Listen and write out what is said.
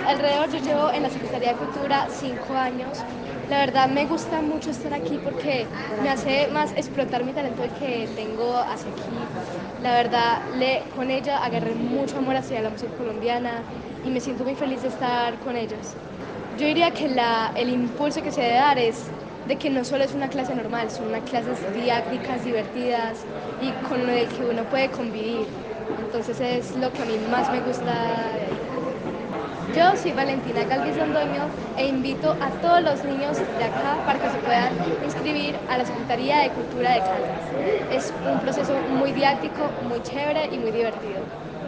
alrededor yo llevo en la Secretaría de Cultura 5 años. La verdad me gusta mucho estar aquí porque me hace más explotar mi talento que tengo hacia aquí. La verdad, con ella agarré mucho amor hacia la música colombiana y me siento muy feliz de estar con ellos. Yo diría que el impulso que se debe dar es de que no solo es una clase normal, son unas clases didácticas, divertidas y con lo que uno puede convivir. Entonces es lo que a mí más me gusta de ahí. Yo soy Valentina Galvis Londoño e invito a todos los niños de acá para que se puedan inscribir a la Secretaría de Cultura de Caldas. Es un proceso muy didáctico, muy chévere y muy divertido.